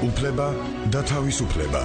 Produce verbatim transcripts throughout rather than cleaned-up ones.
უფლება და თავისუფლება.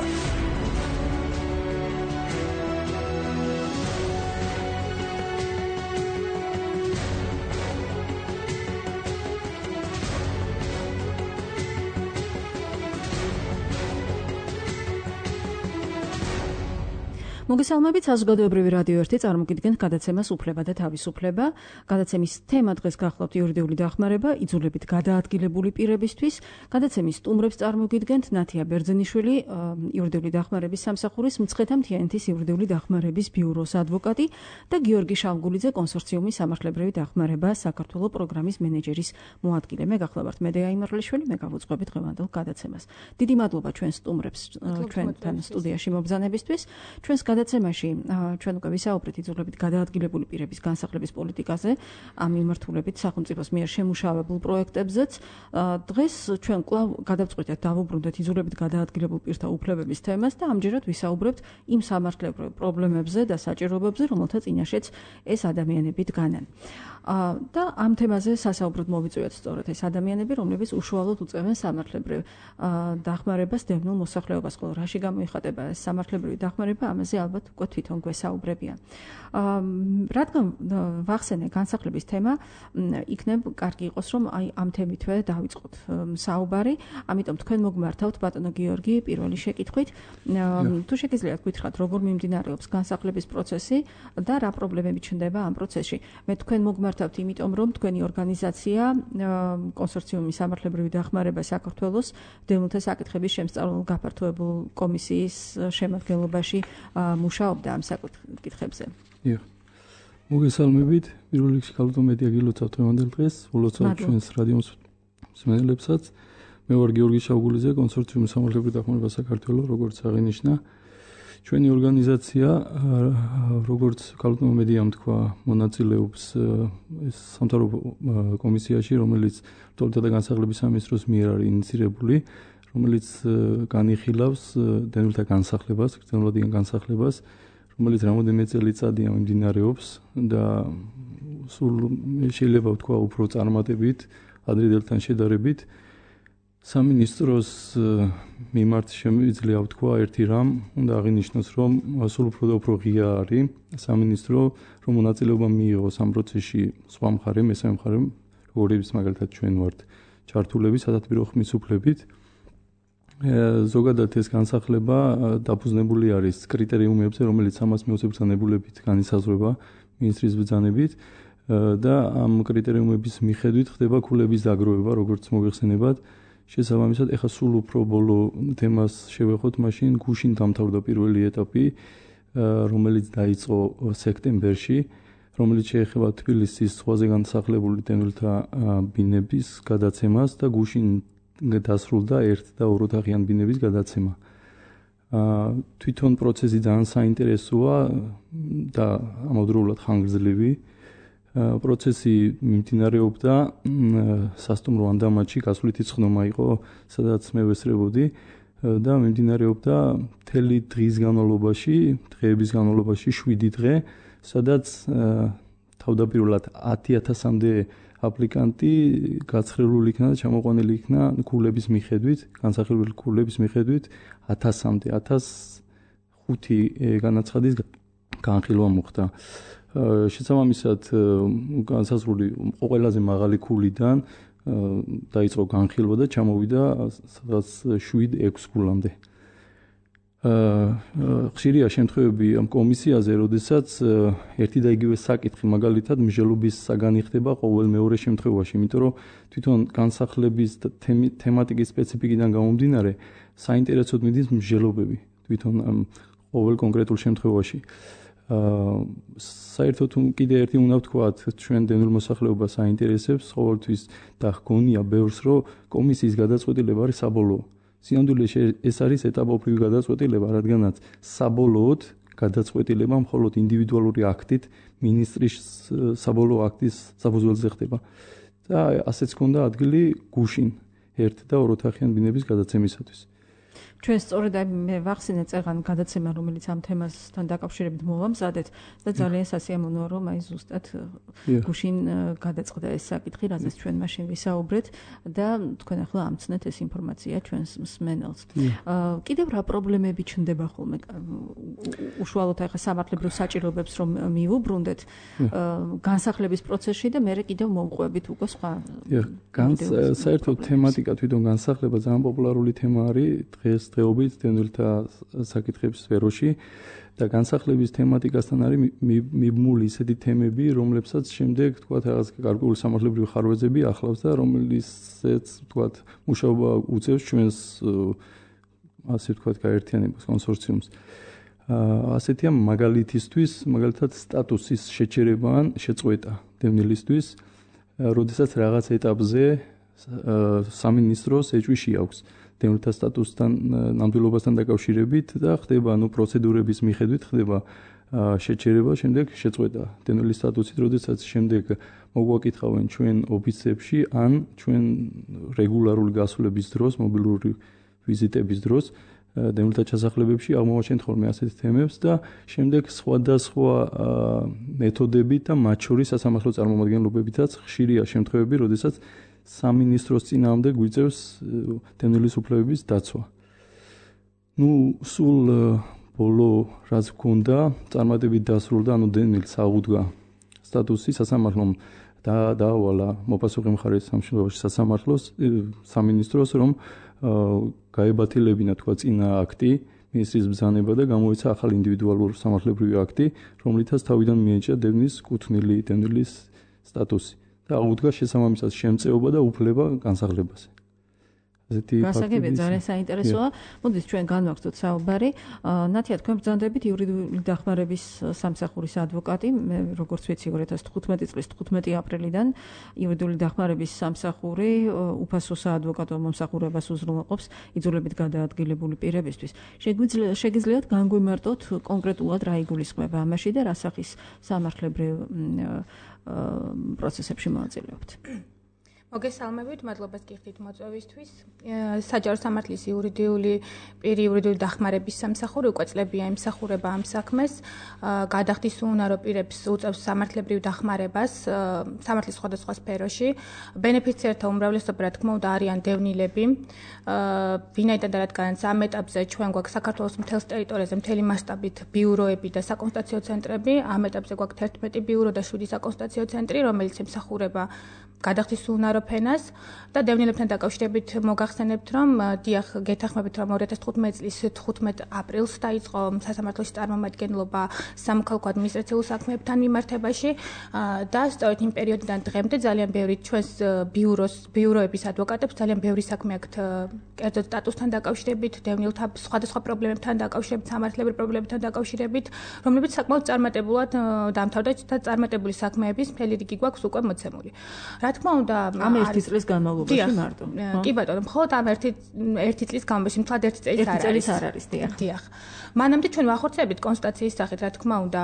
მოგესალმებით, საზოგადოებრივი რადიო ერთი წარმოგიდგენთ გადაცემას უფლება და თავისუფლება. გადაცემის თემა დღეს გახლავთ იურიდიული დახმარება იძულებით გადაადგილებული პირებისთვის. გადაცემის სტუმრებს წარმოგიდგენთ ნათია ბერძენიშვილი, იურიდიული დახმარების სამსახურის მცხეთა მთიანეთის იურიდიული დახმარების ბიუროს ადვოკატი და გიორგი შავგულიძე, კონსორციუმის სამართლებრივი დახმარება საქართველოს პროგრამის მენეჯერის მოადგილე. მე გახლავართ მედეა იმარლიშვილი, მე გავუძღვები დღევანდელ გადაცემას. დიდი მადლობა ჩვენ სტუმრებს ჩვენთან სტუდიაში მობრძანებისთვის. ჩვენს გადაცემაში ჩვენ უკვე ვისაუბრეთ იძულებით გადაადგილებული პირების განსახლების პოლიტიკაზე, ამ მიმართულებით სახელმწიფოს მიერ შემუშავებულ პროექტებზეც. დღეს ჩვენ კვლავ გადავწყვიტეთ დავუბრუნდეთ იძულებით გადაადგილებულ პირთა უფლებების თემას და ამჯერად ვისაუბრებთ იმ სამართლებრივ პრობლემებზე და საჭიროებებზე, რომელთა წინაშეც ეს ადამიანები დგანან. და ამ თემაზე სასაუბროდ მოვიწვიოთ სწორედ ეს ადამიანები, რომლებიც უშუალოდ უწევენ სამართლებრივ დახმარებას დევნილ მოსახლეობას. ხოლო რაში გამოიხატება ეს სამართლებრივი დახმარება, ამაზე ალბათ უკვე თვითონ გვესაუბრებიან. რადგან ვახსენე განსახლების თემა, იქნებ კარგი იყოს, რომ აი ამ თემითვე დავიწყოთ საუბარი, ამიტომ თქვენ მოგმართავთ ბატონო გიორგი პირველი შეკითხვით. თუ შეგიძლიათ გითხრათ, როგორ მიმდინარეობს განსახლების პროცესი და რა პრობლემები ჩნდება ამ პროცესში. მე თქვენ მოგმართავთ, იმიტომ რომ თქვენი ორგანიზაცია კონსორციუმის სამართლებრივი დახმარება საქართველოს დევნილთა საკითხების შემსწავლელ გაფართოებულ კომისიის შემადგენლობაში მუშაობდა ამ საკითხებზე. დიახ. მოგესალმებით. პირველ რიგში ქალბატონ მედია გილოცავთ დღევანდელ დღეს, ულოცავთ ჩვენს რადიო მსმენელებსაც. მე ვარ გიორგი შავგულიძე, კონსორციუმის სამართლებრივი დახმარება საქართველოს, როგორც აღინიშნა. ჩვენი ორგანიზაცია, როგორც ქალბატონ მედიამ თქვა, მონაწილეობს ეს სამთავრობო კომისიაში, რომელიც რწოლთა და განსახლების სამინისტროს მიერ არის ინიცირებული, რომელიც განიხილავს დევნილთა განსახლებას, გრძელვადიან განსახლებას, რომელიც რამოდენიმე წელიწადია მიმდინარეობს და სულ შეიძლება ვთქვა უფრო წარმატებით, ადრინდელთან შედარებით. სამინისტროს მიმართ შემიძლია ვთქვა ერთი რამ, უნდა აღინიშნოს, რომ სულ უფრო და უფრო ღია არის სამინისტრო, რომ მონაწილეობა მიიღოს ამ პროცესში სხვა მხარე, მესამე მხარე, როგორიც მაგალითად ჩვენ ვართ ჩართულები სათათბირო ხმის უფლებით. ზოგადად ეს განსახლება დაფუძნებული არის კრიტერიუმებზე, რომელიც სამას მეოცე ბრძანებულებით განისაზღვრება მინისტრის ბრძანებით და ამ კრიტერიუმების მიხედვით ხდება ქულების დაგროვება, როგორც მოიხსენებათ. შესაბამისად, ეხლა სულ უფრო ბოლო თემას შევეხოთ, მაშინ გუშინ დამთავრდა პირველი ეტაპი, რომელიც დაიწყო სექტემბერში, რომელიც შეეხება თბილისის ზღვაზე განსახლებული დევნილთა ბინების გადაცემას და გუშინ დასრულდა ერთ და ორ ოთახიან ბინების გადაცემა. თვითონ პროცესი ძალიან საინტერესოა და ამავდროულად ხანგრძლივი. პროცესი მიმდინარეობდა სასტუმრო ანდამატში, გასვლითი ცხრომა იყო, სადაც მე ვესწრებოდი და მიმდინარეობდა მთელი დღის განმავლობაში, დღეების განმავლობაში შვიდი დღე, სადაც თავდაპირველად ათი ათასამდე აპლიკანტი გაცხრილული იქნა და ჩამოყვანილი იქნა ქულების მიხედვით, განსახლებული ქულების მიხედვით ათასამდე, ათას ხუთი განაცხადის განხილვა მოხდა. შესაბამისად, განსაზღვრული ყველაზე მაღალი ქულიდან დაიწყო განხილვა და ჩამოვიდა სადღაც შვიდ ექვს ქულამდე. ხშირია შემთხვევები ამ კომისიაზე, როდესაც ერთი და იგივე საკითხი, მაგალითად, მსჯელობის საგანი ხდება ყოველ მეორე შემთხვევაში, იმიტომ რომ თვითონ განსახლების თემატიკის სპეციფიკიდან გამომდინარე, საინტერესოდ მიდის მსჯელობები თვითონ ამ ყოველ კონკრეტულ შემთხვევაში. საერთოდ კიდე ერთი უნდა ვთქვათ, ჩვენ დევნილ მოსახლეობას აინტერესებს ყოველთვის და ჰგონია ბევრს, რომ კომისიის გადაწყვეტილება არის საბოლოო. სინამდვილეში ეს არის ეტაპობრივი გადაწყვეტილება, რადგანაც საბოლოოდ გადაწყვეტილება მხოლოდ ინდივიდუალური აქტით მინისტრის საბოლოო აქტის საფუძველზე ხდება. და ასეც ჰქონდა ადგილი გუშინ ერთ და ორ ოთახიან ბინების გადაცემისათვის. ჩვენ სწორედ აი მე ვახსენე წეგან გადაცემა რომელიც ამ თემასთან დაკავშირებით მოვამზადეთ და ძალიან სასიამოვნოა რომ აი ზუსტად გუშინ გადაწყდა ეს საკითხი რაზეც ჩვენ მაშინ ვისაუბრეთ და თქვენ ახლა ამცნეთ ეს ინფორმაცია ჩვენს მსმენელს. კიდევ რა პრობლემები ჩნდება ხოლმე უშუალოდ ახლა სამართლებრივ საჭიროებებს რომ მიუბრუნდეთ განსახლების პროცესში და მე კიდევ მოვყვებით უკვე სხვა საერთოდ თემატიკა თვითონ განსახლება ძალიან პოპულარული თემა არის დღეს დღეობით დევნილთა საკითხების სფეროში და განსახლების თემატიკასთან არის მიბმული ისეთი თემები, რომლებსაც შემდეგ თქვათ რაღაც გარკვეული სამართლებრივი ხარვეზები ახლავს და რომელიცაც თქვათ მუშაობა უწევს ჩვენს ასე თქვათ გაერთიანებას კონსორციუმს. ასეთია მაგალითისთვის, მაგალითად სტატუსის შეჩერება ან შეწყვეტა დევნილისთვის, როდესაც რაღაც ეტაპზე სამინისტროს ეჭვი აქვს დევნილთა სტატუსთან ნამდვილობასთან დაკავშირებით და ხდება ანუ პროცედურების მიხედვით ხდება შეჩერება, შემდეგ შეწყვეტა დევნილის სტატუსით, როდესაც შემდეგ მოგვაკითხავენ ჩვენ ოფისებში ან ჩვენ რეგულარული გასვლების დროს, მობილური ვიზიტების დროს დევნილთა ჩასახლებებში აღმოვაჩენთ ხოლმე ასეთ თემებს და შემდეგ სხვადასხვა მეთოდებით და მათ შორის სასამართლო წარმომადგენლობებითაც ხშირია შემთხვევები, როდესაც სამინისტროს წინააღმდეგ გვიწევს დევნილის უფლებების დაცვა. ნუ სულ ბოლო რაც გქონდა, წარმატებით დასრულდა, ანუ დევნილს აღუდგა სტატუსი სასამართლომ და დაავალა მოპასუხე მხარის სამშობლოში სასამართლოს სამინისტროს, რომ გაებათილებინა თქვა წინა აქტი, მინისტრის ბრძანება და გამოიცა ახალი ინდივიდუალური სამართლებრივი აქტი, რომლითაც თავიდან მიენიჭა დევნის კუთვნილი დევნილის სტატუსი. და აღუდგა შესაბამისად შემწეობა და უფლება განსახლებაზე. გასაგებია, ძალიან საინტერესოა. მოდით ჩვენ განვაგრძოთ საუბარი. ნათია, თქვენ ბრძანდებით იურიდიული დახმარების სამსახურის ადვოკატი, მე როგორც ვიცი ორი ათას თხუთმეტი წლის თხუთმეტი აპრილიდან იურიდიული დახმარების სამსახური უფასო საადვოკატო მომსახურებას უზრუნველყოფს იძულებით გადაადგილებული პირებისთვის. შეგიძლიათ განგვიმარტოთ კონკრეტულად რა იგულისხმება ამაში და რა სახის სამართლებრივ პროცესებში მონაწილეობთ. მოგესალმებით, მადლობას გიხდით მოწვევისთვის. საჯარო სამართლის იურიდიული პირი იურიდიული დახმარების სამსახური უკვე წლებია ემსახურება ამ საქმეს. გადახდის უუნარო პირებს უწევს სამართლებრივ დახმარებას სამართლის სხვადასხვა სფეროში. ბენეფიციართა უმრავლესობა, რა თქმა უნდა, არიან დევნილები. ვინაიდან და რადგანაც ამ ეტაპზე ჩვენ გვაქვს საქართველოს მთელს ტერიტორიაზე მთელი მასშტაბით ბიუროები და საკონსტიტუციო ცენტრები. ამ ეტაპზე გვაქვს თერთმეტი ბიურო და შვიდი საკონსტიტუციო ცენტრი, რომელიც ემსახურება გადახდის უუნარო ფენას და დევნილებთან დაკავშირებით მოგახსენებთ, რომ დიახ, გეთანხმებით, რომ ორი ათას თხუთმეტი წლის თხუთმეტ აპრილს დაიწყო სასამართლოში წარმომადგენლობა სამოქალაქო ადმინისტრაციულ საქმეებთან მიმართებაში და სწორედ იმ პერიოდიდან დღემდე ძალიან ბევრი ჩვენს ბიუროს ბიუროების ადვოკატებს ძალიან ბევრი საქმე აქვთ კერძო სტატუსთან დაკავშირებით, დევნილთა სხვადასხვა პრობლემებთან დაკავშირებით, სამართლებრივ პრობლემებთან დაკავშირებით, რომლებიც საკმაოდ წარმატებულად დამთავრდა და წარმატებული საქმეების მთელი რიგი გვაქვს უკვე მოცემული. რა თქმა უნდა, ამ ერთი წლის განმავლობაში მარტო. კი ბატონო, მხოლოდ ამ ერთი ერთი წლის განმავლობაში, მთლად ერთი წელი არ არის. არ არის, დიახ. დიახ. მანამდე ჩვენ ვახორციელებით კონსტიტუციის სახით, რა თქმა უნდა,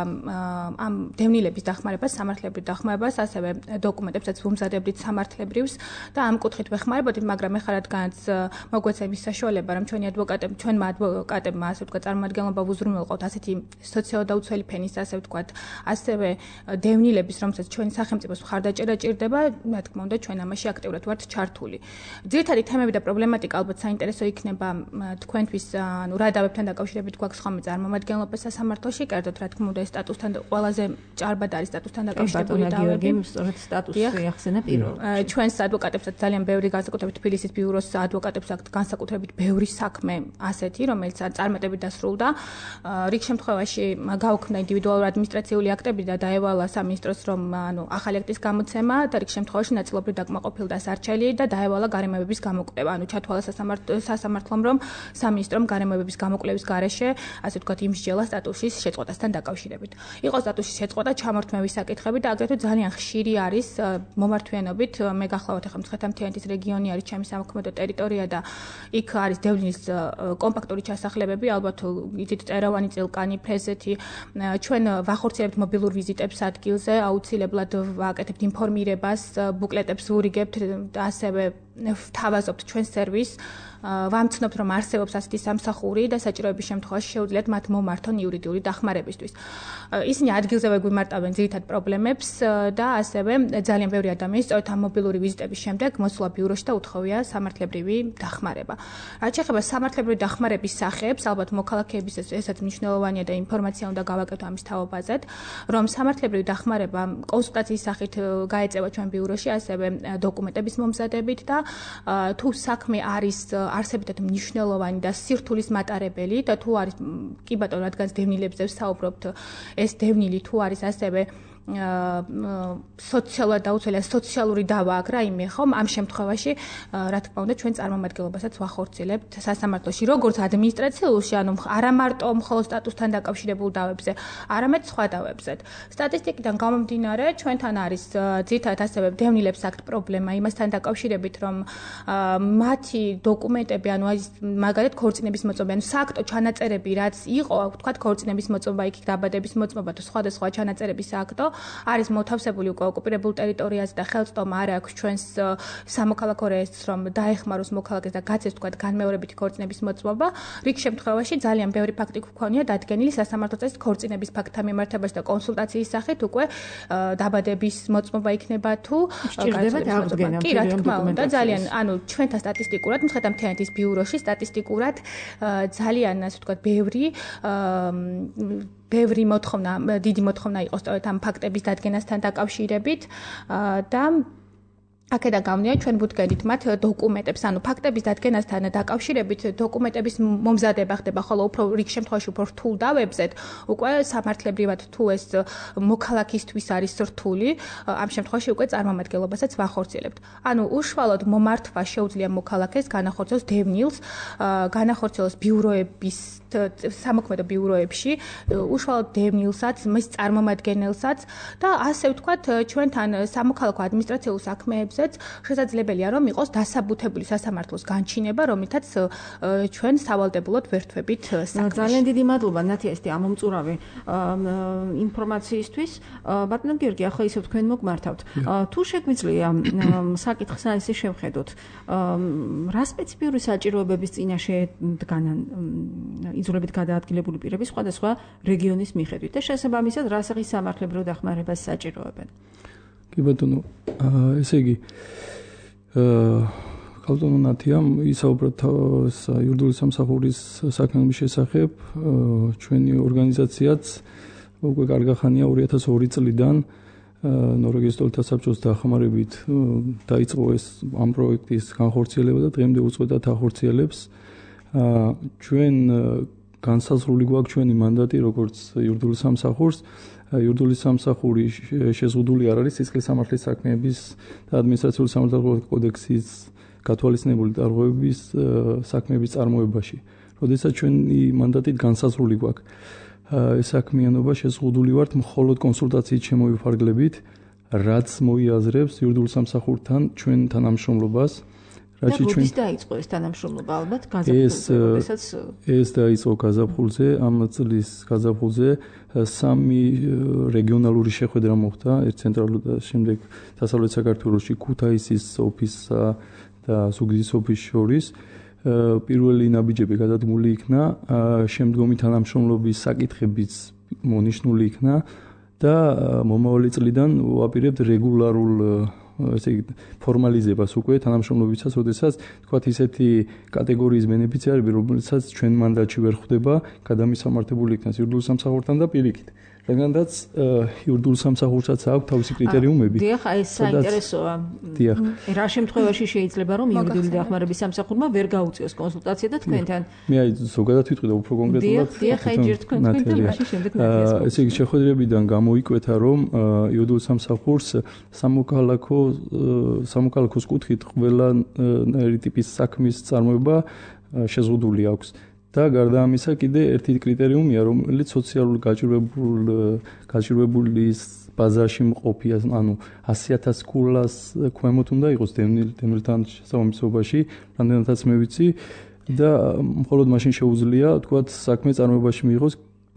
ამ დევნილების დახმარებას, სამართლებრივ დახმარებას, ასევე დოკუმენტებსაც ვუმზადებდით სამართლებრივს და ამ კუთხით ვეხმარებოდით, მაგრამ ეხლა რადგანაც მოგვეცა იმის საშუალება, რომ ჩვენი ადვოკატები, ჩვენმა ადვოკატებმა, ასე ვთქვათ, წარმომადგენლობა ვუზრუნველყოთ ასეთი სოციალ-დაუცველი ფენის, ასე ვთქვათ, ასევე დევნილების, რომელსაც ჩვენი სახელმწიფოს მხარდაჭერა ჭირდება, რა თქმა უნდა, ჩვენ ამაში აქტიურად ვართ ჩართული. ძირითადი თემები და პრობლემატიკა ალბათ საინტერესო იქნება თქვენთვის, ანუ რა დავებთან დაკავშირებით გვაქვს ხოლმე წარმომადგენლობა სასამართლოში, კერძოდ რა თქმა უნდა, სტატუსთან ყველაზე ჭარბად არის სტატუსთან დაკავშირებული დავები. სწორედ სტატუსი ახსენა პირველად. ჩვენს ადვოკატებსაც ძალიან ბევრი განსაკუთრებით თბილისის ბიუროს ადვოკატებს აქვთ განსაკუთრებით ბევრი საქმე ასეთი, რომელიც წარმატებით დასრულდა. რიგ შემთხვევაში გაუქმდა ინდივიდუალური ადმინისტრაციული აქტები და დაევალა სამინისტროს, რომ ანუ ახალი აქტის გამოცემა და რიგ შემთხვევაში ნაწილობრივ დაკმაყოფილდა სარჩელი და დაევალა გარემოებების გამოკვლევა. ანუ ჩათვალა სასამართლომ, რომ სამინისტრომ გარემოებების გამოკვლევის გარეშე, ასე ვთქვათ, იმსჯელა სტატუსის შეწყვეტასთან დაკავშირებით. იყო სტატუსის შეწყვეტა, ჩამორთმევის საკითხები და აგრეთვე ძალიან ხშირი არის მომართვენობით. მე გახლავთ ახლა მცხეთა-მთიანეთის რეგიონი არის ჩემი სამოქმედო ტერიტორია და იქ არის დევნის კომპაქტური ჩასახლებები, ალბათ იცით წერავანი, წილკანი, ფრეზეთი. ჩვენ ვახორციელებთ მობილურ ვიზიტებს ადგილზე, აუცილებლად ვაკეთებთ ინფორმირებას, ბუკლეტებს ვურიგებთ და ასევე ვთავაზობთ ჩვენ სერვისს, ვამცნობთ რომ არსებობს ასეთი სამსახური და საჭიროების შემთხვევაში შეუძლიათ მათ მომართონ იურიდიული დახმარებისთვის. ისინი ადგილზე გვიმარტავენ ძირითად პრობლემებს და ასევე ძალიან ბევრი ადამიანი სწორედ ამ მობილური ვიზიტების შემდეგ მოსვლა ბიუროში და უთხოვია სამართლებრივი დახმარება. რაც შეეხება სამართლებრივი დახმარების სახეებს, ალბათ მოქალაქეებისთვის ესაც მნიშვნელოვანია და ინფორმაცია უნდა გავაკეთო ამის თაობაზედ, რომ სამართლებრივი დახმარება კონსულტაციის სახით გაეწევა ჩვენ ბიუროში, ასევე დოკუმენტების მომზადებით და თუ საქმე არის არსებითად მნიშვნელოვანი და სირთულის მატარებელი და თუ არის კი ბატონო, რადგან დევნილებზე ვსაუბრობთ, ეს დევნილი თუ არის ასევე სოციალურად დაუცველია სოციალური დავა აქვს რაიმე ხომ ამ შემთხვევაში რა თქმა უნდა ჩვენ წარმომადგენლობასაც ვახორციელებთ სასამართლოში როგორც ადმინისტრაციულში ანუ არა მარტო მხოლოდ სტატუსთან დაკავშირებულ დავებზე არამედ სხვა დავებზეც სტატისტიკიდან გამომდინარე ჩვენთან არის ძირითადად ასევე დევნილებს აქვთ პრობლემა იმასთან დაკავშირებით რომ მათი დოკუმენტები ანუ მაგალითად ქორწინების მოწმობა ანუ სააქტო ჩანაწერები რაც იყო თქვათ ქორწინების მოწმობა იქ დაბადების მოწმობა თუ სხვადასხვა ჩანაწერების სააქტო არის მოთავსებული უკვე ოკუპირებულ ტერიტორიაზე და ხელმძღვანელობა არ აქვს ჩვენს სამოქალაქო რეესტრს რომ დაეხმაროს მოქალაქეს და გაცეს თქვათ განმეორებითი ქორწინების მოწმობა რიგ შემთხვევაში ძალიან ბევრი ფაქტი გვქონია დადგენილი სასამართლო წესით ქორწინების ფაქტთან მიმართებაში და კონსულტაციის სახით უკვე დაბადების მოწმობა იქნება თუ სჭირდება აღდგენა კი რა თქმა უნდა ძალიან ანუ ჩვენთან სტატისტიკურად მხედრ მთიანეთის ბიუროში სტატისტიკურად ძალიან ასე ვთქვათ ბევრი ბევრი მოთხოვნა, დიდი მოთხოვნა იყო სწორედ ამ ფაქტების დადგენასთან დაკავშირებით და აქედან გამომდინარე ჩვენ ვუდგენთ მათ დოკუმენტებს, ანუ ფაქტების დადგენასთან დაკავშირებით დოკუმენტების მომზადება ხდება, ხოლო უფრო რიგ შემთხვევაში უფრო რთულ დავებზეთ, უკვე სამართლებრივად თუ ეს მოქალაქისთვის არის რთული, ამ შემთხვევაში უკვე წარმომადგენლობასაც ვახორციელებთ. ანუ უშუალოდ მომართვა შეუძლია მოქალაქეს განახორციელოს დევნილს, განახორციელოს ბიუროების სამოქმედო ბიუროებში, უშუალოდ დევნილსაც, მის წარმომადგენელსაც და ასე ვთქვათ, ჩვენთან სამოქალაქო ადმინისტრაციულ საქმეებს შესაძლებელია რომ იყოს დასაბუთებული სასამართლოს განჩინება, რომლითაც ჩვენ სავალდებულოდ ვერთვებით საქმეში. ძალიან დიდი მადლობა ნათია ესეთი ამომწურავი ინფორმაციისთვის. ბატონო გიორგი, ახლა ისევ თქვენ მოგმართავთ. თუ შეგვიძლია საკითხს ასე შევხედოთ, რა სპეციფიური საჭიროებების წინაშე დგანან იძულებით გადაადგილებული პირები სხვადასხვა რეგიონის მიხედვით და შესაბამისად რა სახის სამართლებრივ დახმარებას საჭიროებენ? კი ბატონო, ესე იგი ბატონო ნათიამ ისაუბრა იურიდიული სამსახურის საქმის შესახებ, ჩვენი ორგანიზაციაც უკვე კარგახანია ორი ათას ორი წლიდან ნორვეგიის სტოლთა საბჭოს დახმარებით დაიწყო ეს ამ პროექტის განხორციელება და დღემდე უწყვეტად ახორციელებს. ჩვენ განსაზღვრული გვაქვს ჩვენი მანდატი როგორც იურიდიული სამსახურს იურიდიული სამსახური შეზღუდული არ არის სისხლის სამართლის საქმეების და ადმინისტრაციული სამართლის კოდექსის გათვალისწინებული დარღვევების საქმეების წარმოებაში. როდესაც ჩვენი მანდატით განსაზღვრული გვაქვს ეს საქმიანობა შეზღუდული ვართ მხოლოდ კონსულტაციით შემოვიფარგლებით, რაც მოიაზრებს იურიდიულ სამსახურთან ჩვენ თანამშრომლობას. რაც ჩვენ დაიწყო ეს თანამშრომლობა ალბათ გაზაფხულზე, როდესაც ეს დაიწყო გაზაფხულზე, ამ წლის გაზაფხულზე სამი რეგიონალური შეხვედრა მოხდა, ერთ ცენტრალურ და შემდეგ დასავლეთ საქართველოში ქუთაისის ოფისსა და ზუგდიდის ოფისს შორის. პირველი ნაბიჯები გადადგმული იქნა, შემდგომი თანამშრომლობის საკითხებიც მონიშნული იქნა და მომავალი წლიდან ვაპირებთ რეგულარულ ესე იგი ფორმალიზებას უკვე თანამშრომლობისას, როდესაც თქვათ ისეთი კატეგორიის ბენეფიციარები, რომელსაც ჩვენ მანდატში ვერ ხვდება, გადამისამართებული იქნას იურიდიულ სამსახურთან და პირიქით. რადგანაც იურიდიულ სამსახურსაც აქვს თავისი კრიტერიუმები. დიახ, აი ეს საინტერესოა. დიახ. რა შემთხვევაში შეიძლება რომ იურიდიული დახმარების სამსახურმა ვერ გაუწიოს კონსულტაცია და თქვენთან? მე აი ზოგადად ვიტყვი და უფრო კონკრეტულად. დიახ, აი ჯერ თქვენ თქვენ და მაშინ შემდეგ ნათიას. ესე იგი შეხვედრებიდან გამოიკვეთა რომ იურიდიულ სამსახურს სამოქალაქო სამოქალაქოს კუთხით ყველა ტიპის საქმის წარმოება შეზღუდული აქვს. და გარდა ამისა კიდე ერთი კრიტერიუმია, რომელიც სოციალურ გაჭირვებულ გაჭირვებულის ბაზაში მყოფი, ანუ ასი ათას ქულას ქვემოთ უნდა იყოს დევნილთან შესაბამისობაში, რამდენადაც მე ვიცი და მხოლოდ მაშინ შეუძლია, თქვათ, საქმე წარმოებაში მიიღოს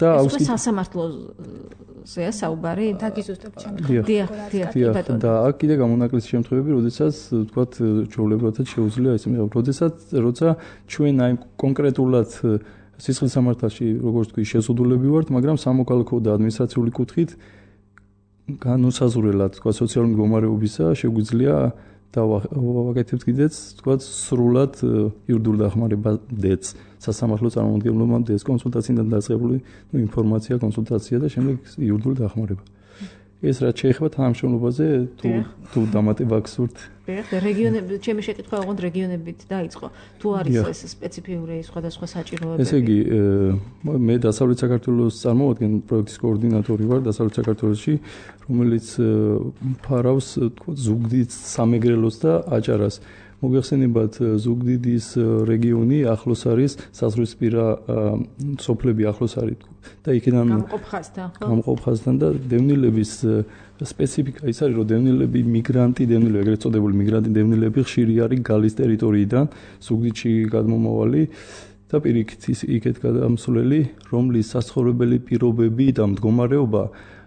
და აუს კი სასამართლოზეა საუბარი დაგიზუსტებ ჩემს. დიახ, დიახ, და აქ კიდე გამონაკლისი შემთხვევები, როდესაც თქვათ ჩვეულებრივად შეუძლია ეს მიღება, როდესაც როცა ჩვენ აი კონკრეტულად სისხლის სამართალში როგორც თქვი შეზღუდულები ვართ, მაგრამ სამოქალაქო და ადმინისტრაციული კუთხით განუსაზღვრელად თქვა სოციალური მდგომარეობისა შეგვიძლია და ვაკეთებთ კიდეც თქვა სრულად იურიდიულ დახმარებადაც სასამართლო წარმომადგენლობამდე კონსულტაციიდან დაწყებული ინფორმაცია, კონსულტაცია და შემდეგ იურიდიული დახმარება. ეს რაც შეეხება თანამშრომლობაზე თუ თუ დამატება გსურთ. და რეგიონები, ჩემი შეკითხვა ოღონდ რეგიონებით დაიწყო. თუ არის ეს სპეციფიური სხვადასხვა საჭიროებები. ესე იგი, მე დასავლეთ საქართველოს წარმოვადგენ პროექტის კოორდინატორი ვარ დასავლეთ საქართველოში, რომელიც ფარავს თქო ზუგდიდს, სამეგრელოს და აჭარას. მოგეხსენებათ ზუგდიდის რეგიონი ახლოს არის საზღვრისპირა სოფლები ახლოს არის და იქიდან გამყოფ ხაზთან ხო? გამყოფ ხაზთან და დევნილების სპეციფიკა ის არის რომ დევნილები მიგრანტი დევნილები ეგრეთ წოდებული მიგრანტი დევნილები ხშირი არის გალის ტერიტორიიდან ზუგდიდში გადმომავალი და პირიქით იქეთ გადამსვლელი რომლის საცხოვრებელი პირობები და მდგომარეობა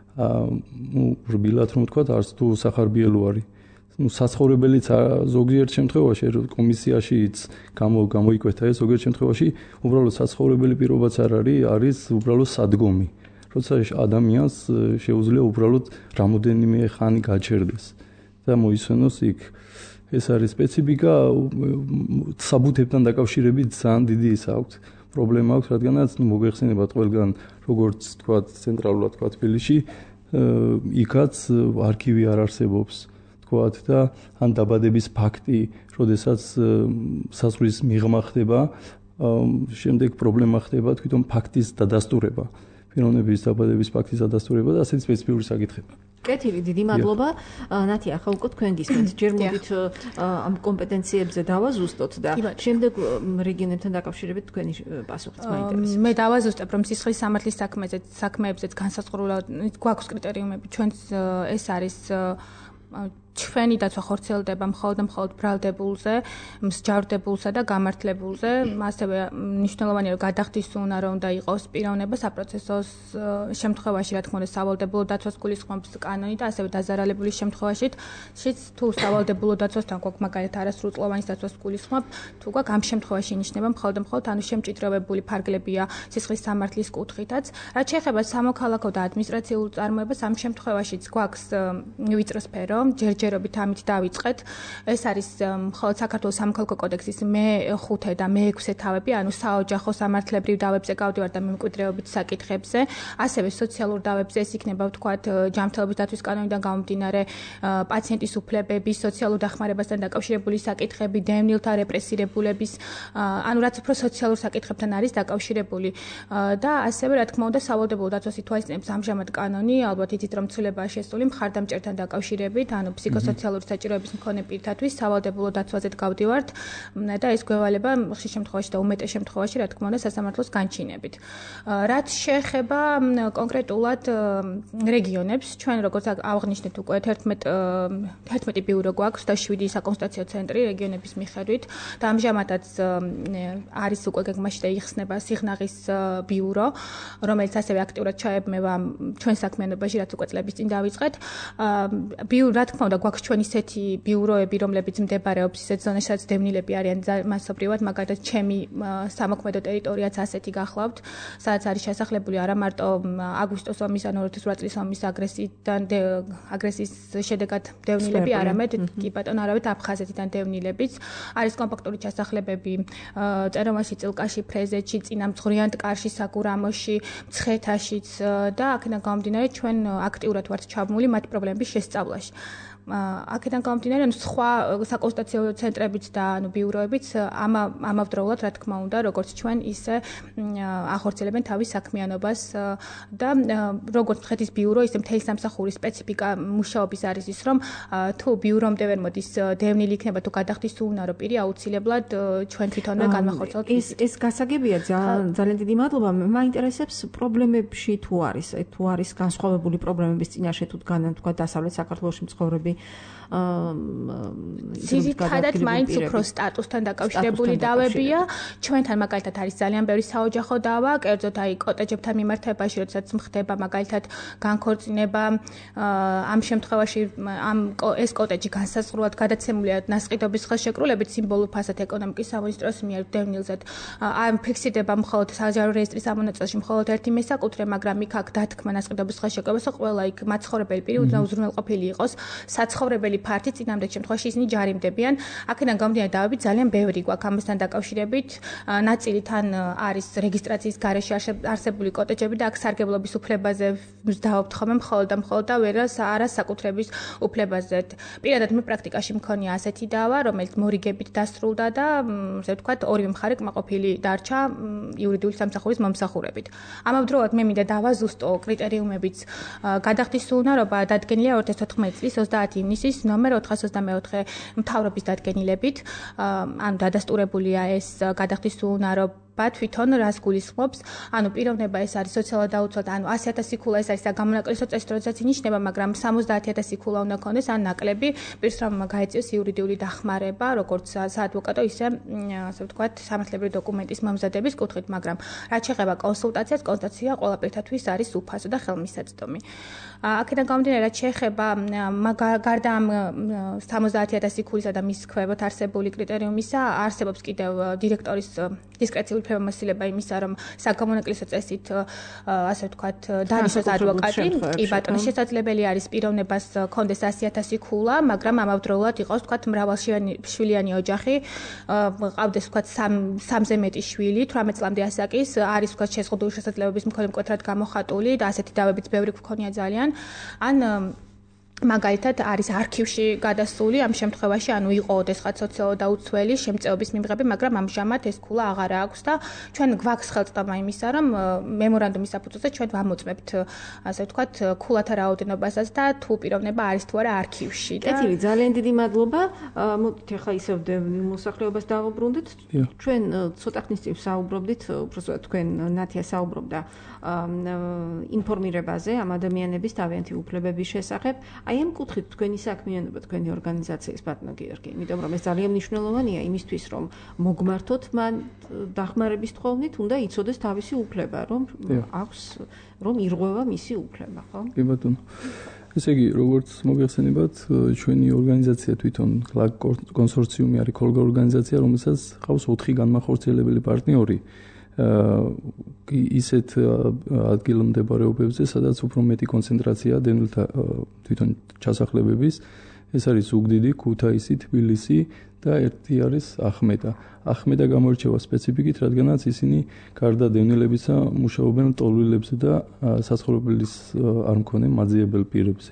ნუ რბილად რომ ვთქვა არც თუ სახარბიელო არის ну საცხოვრებელიც ზოგიერთ შემთხვევაში კომისიაშიც გამო გამოიკვეთა ეს ზოგიერთ შემთხვევაში უბრალოდ საცხოვრებელი პირობაც არ არის არის უბრალოდ სადგომი როცა ადამიანს შეუძლია უბრალოდ რამოდენიმე ხანი გაჩერდეს და მოისვენოს იქ ეს არის სპეციფიკა საბუთებთან დაკავშირებით ძალიან დიდი ის აქვს პრობლემა აქვს რადგანაც ნუ მოგეხსენებათ ყველგან როგორც თქვა ცენტრალურად თქვა თბილისში იქაც არქივი არ არსებობს თქვათ და ან დაბადების ფაქტი, როდესაც საზღვრის მიღმა ხდება, შემდეგ პრობლემა ხდება თვითონ ფაქტის დადასტურება, პიროვნების დაბადების ფაქტის დადასტურება და ასეთი სპეციფიკური საკითხები. კეთილი, დიდი მადლობა. ნათია, ახლა უკვე თქვენ გისმენთ, ჯერ მოდით ამ კომპეტენციებზე დავაზუსტოთ და შემდეგ რეგიონებთან დაკავშირებით თქვენი პასუხიც მაინტერესებს. მე დავაზუსტებ, რომ სისხლის სამართლის საქმეზე, საქმეებზეც განსაზღვრულად გვაქვს კრიტერიუმები, ჩვენც ეს არის ჩვენი დაცვა ხორციელდება მხოლოდ და მხოლოდ ბრალდებულზე, მსჯავრდებულსა და გამართლებულზე, ასევე მნიშვნელოვანია რომ გადახდის უნარო უნდა იყოს პიროვნება საპროცესო შემთხვევაში, რა თქმა უნდა, სავალდებულო დაცვას გულისხმობს კანონი და ასევე დაზარალებული შემთხვევაში, შეც თუ სავალდებულო დაცვასთან გვაქვს მაგალითად არასრულწლოვანის დაცვას გულისხმობ, თუ გვაქვს ამ შემთხვევაში ინიშნება მხოლოდ და მხოლოდ ანუ შემჭიდროვებული ფარგლებია სისხლის სამართლის კუთხითაც. რაც შეეხება სამოქალაქო და ადმინისტრაციულ წარმოებას, ამ შემთხვევაშიც გვაქვს ვიწრო სფერო, ჯერ ჯერობით ამით დავიწყეთ. ეს არის მხოლოდ საქართველოს სამოქალაქო კოდექსის მეხუთე და მეექვსე თავები, ანუ საოჯახო სამართლებრივ დავებზე გავდივართ და მემკვიდრეობით საკითხებზე, ასევე სოციალურ დავებზე ეს იქნება ვთქვათ ჯანმრთელობის დაცვის კანონიდან გამომდინარე პაციენტის უფლებების, სოციალურ დახმარებასთან დაკავშირებული საკითხები, დევნილთა რეპრესირებულების, ანუ რაც უფრო სოციალურ საკითხებთან არის დაკავშირებული და ასევე რა თქმა უნდა სავალდებულო დაცვას ითვალისწინებს ამჟამად კანონი, ალბათ იცით რომ ცვლილებაა შესული მხარდამჭერთან დაკავშირებით, ანუ ფსიქოსოციალური საჭიროების მქონე პირთათვის სავალდებულო დაცვაზე გავდივართ და ეს გვევალება ხშირ შემთხვევაში და უმეტეს შემთხვევაში რა თქმა უნდა სასამართლოს განჩინებით. რაც შეეხება კონკრეტულად რეგიონებს, ჩვენ როგორც აღნიშნეთ უკვე თერთმეტი ბიურო გვაქვს და შვიდი საკონსულტაციო ცენტრი რეგიონების მიხედვით და ამჟამადაც არის უკვე გეგმაში და იხსნება სიღნაღის ბიურო, რომელიც ასევე აქტიურად ჩაებმევა ჩვენ საქმიანობაში, რაც უკვე წლების წინ დავიწყეთ. ბიურო რა თქმა უნდა გვაქვს ჩვენ ისეთი ბიუროები, რომლებიც მდებარეობს ისეთ ზონაში, სადაც დევნილები არიან მასობრივად, მაგალითად ჩემი სამოქმედო ტერიტორიაც ასეთი გახლავთ, სადაც არის შესახლებული არა მარტო აგვისტოს ომის ან ორი ათას ორი წლის ომის აგრესიიდან აგრესიის შედეგად დევნილები, არამედ კი ბატონო, არავით აფხაზეთიდან დევნილებიც. არის კომპაქტური ჩასახლებები წერომაში, წილკაში, ფრეზეთში, წინამძღვრიან ტკარში, საგურამოში, მცხეთაშიც და აქედან გამომდინარე ჩვენ აქტიურად ვართ ჩაბმული მათ პრობლემების შესწავლაში. აქედან გამომდინარე, ანუ სხვა საკონსულტაციო ცენტრებიც და ანუ ბიუროებიც ამა ამავდროულად, რა თქმა უნდა, როგორც ჩვენ, ისე ახორციელებენ თავის საქმიანობას და როგორც მცხეთის ბიურო, ისე მთელი სამსახურის სპეციფიკა მუშაობის არის ის, რომ თუ ბიურომდე ვერ მოდის დევნილი იქნება თუ გადახდის უნარო პირი, აუცილებლად ჩვენ თვითონვე განვახორციელებთ. ეს ეს გასაგებია, ძალიან დიდი მადლობა. მაინტერესებს პრობლემებში თუ არის, თუ არის განსხვავებული პრობლემების წინაშე თუ დგანან თქვა დასავლეთ საქართველოში მცხოვრები ძირითადად მაინც უფრო სტატუსთან დაკავშირებული დავებია. ჩვენთან მაგალითად არის ძალიან ბევრი საოჯახო დავა, კერძოდ აი კოტეჯებთან მიმართებაში, როდესაც მხდება მაგალითად განქორწინება, ამ შემთხვევაში ამ ეს კოტეჯი განსაზღვრულად გადაცემულია ნასყიდობის ხელშეკრულებით სიმბოლურ ფასად ეკონომიკის სამინისტროს მიერ დევნილზედ. ამ ფიქსირდება მხოლოდ საჯარო რეესტრის ამონაწილში მხოლოდ ერთი მესაკუთრე, მაგრამ იქ აქ დათქმა ნასყიდობის ხელშეკრულებასა ყველა იქ მაცხოვრებელი პირი უზრუნველყოფილი იყოს საცხოვრებელი ფართი წინამდელ შემთხვევაში ისინი ჯარიმდებიან. აქედან გამომდინარე დავები ძალიან ბევრი გვაქვს ამასთან დაკავშირებით. ნაწილი თან არის რეგისტრაციის გარეშე არსებული კოტეჯები და აქ სარგებლობის უფლებაზე ვსდაობთ ხოლმე მხოლოდ და მხოლოდ და ვერა არა საკუთრების უფლებაზე. პირადად მე პრაქტიკაში მქონია ასეთი დავა, რომელიც მორიგებით დასრულდა და ასე ვთქვათ, ორივე მხარე კმაყოფილი დარჩა იურიდიული სამსახურის მომსახურებით. ამავდროულად მე მინდა დავა ზუსტო კრიტერიუმებიც გადახდის უნარობა დადგენილია ორი ათას თოთხმეტი წლის ოცდაათი ივნისის ნომერ ოთხას ოცდამეოთხე მთავრობის დადგენილებით, ანუ დადასტურებულია ეს გადახდის უნარობა თვითონ რას გულისხმობს, ანუ პიროვნება ეს არის სოციალურად დაუცველი, ანუ ასი ათასი ქულა ეს არის და გამონაკლისო წესი როდესაც ინიშნება, მაგრამ სამოცდაათი ათასი ქულა უნდა ქონდეს ან ნაკლები პირს რომ გაეწიოს იურიდიული დახმარება, როგორც საადვოკატო, ისე ასე ვთქვათ, სამართლებრივი დოკუმენტის მომზადების კუთხით, მაგრამ რაც შეეხება კონსულტაციას, კონსულტაცია ყველა პირთათვის არის უფასო და ხელმისაწვდომი. აქედან გამომდინარე, რაც შეეხება გარდა ამ სამოცდაათი ათასი ქულისა და მის ქვევით არსებული კრიტერიუმისა, არსებობს კიდევ დირექტორის დისკრეციული უფლებამოსილება იმისა, რომ საგამონაკლისო წესით, ასე ვთქვათ, დანიშნოს ადვოკატი. კი ბატონო, შესაძლებელი არის პიროვნებას ქონდეს ასი ათასი ქულა, მაგრამ ამავდროულად იყოს, ვთქვათ, მრავალშვილიანი ოჯახი, ყავდეს, ვთქვათ, სამზე მეტი შვილი, თვრამეტ წლამდე ასაკის, არის, ვთქვათ, შეზღუდული შესაძლებლობის მქონე მკვეთრად გამოხატული და ასეთი დავებიც ბევრი გქონია ძალიან. ან მაგალითად არის არქივში გადასული ამ შემთხვევაში, ანუ იყო ოდესღაც სოციალურად დაუცველი შემწეობის მიმღები, მაგრამ ამჟამად ეს ქულა აღარ აქვს და ჩვენ გვაქვს ხელწოდება იმისა, რომ მემორანდუმის საფუძველზე ჩვენ ვამოწმებთ, ასე ვთქვათ, ქულათა რაოდენობასაც და თუ პიროვნება არის თუ არა არქივში. კეთილი, ძალიან დიდი მადლობა. მოდით ახლა ისევ მოსახლეობას დავუბრუნდეთ. ჩვენ ცოტა ხნის წინ საუბრობდით, უბრალოდ თქვენ ნათია საუბრობდა ინფორმირებაზე ამ ადამიანების თავიანთი უფლებების შესახებ. აი ამ კუთხით თქვენი საქმიანობა, თქვენი ორგანიზაციის ბატონო გიორგი, იმიტომ რომ ეს ძალიან მნიშვნელოვანია იმისთვის, რომ მოგმართოთ მან დახმარების თხოვნით, უნდა იცოდეს თავისი უფლება, რომ აქვს, რომ ირღვევა მისი უფლება, ხო? კი ბატონო. ესე იგი, როგორც მოგეხსენებათ, ჩვენი ორგანიზაცია თვითონ კონსორციუმი არის ქოლგა ორგანიზაცია, რომელსაც ყავს ოთხი განმახორციელებელი პარტნიორი. ისეთ ადგილმდებარეობებზე, სადაც უფრო მეტი კონცენტრაცია დევნილთა თვითონ ჩასახლებების, ეს არის ზუგდიდი, ქუთაისი, თბილისი და ერთი არის ახმედა. ახმედა გამოირჩევა სპეციფიკით, რადგანაც ისინი გარდა დევნილებისა მუშაობენ ლტოლვილებზე და საცხოვრებელის არ მქონე მაძიებელ პირებზე.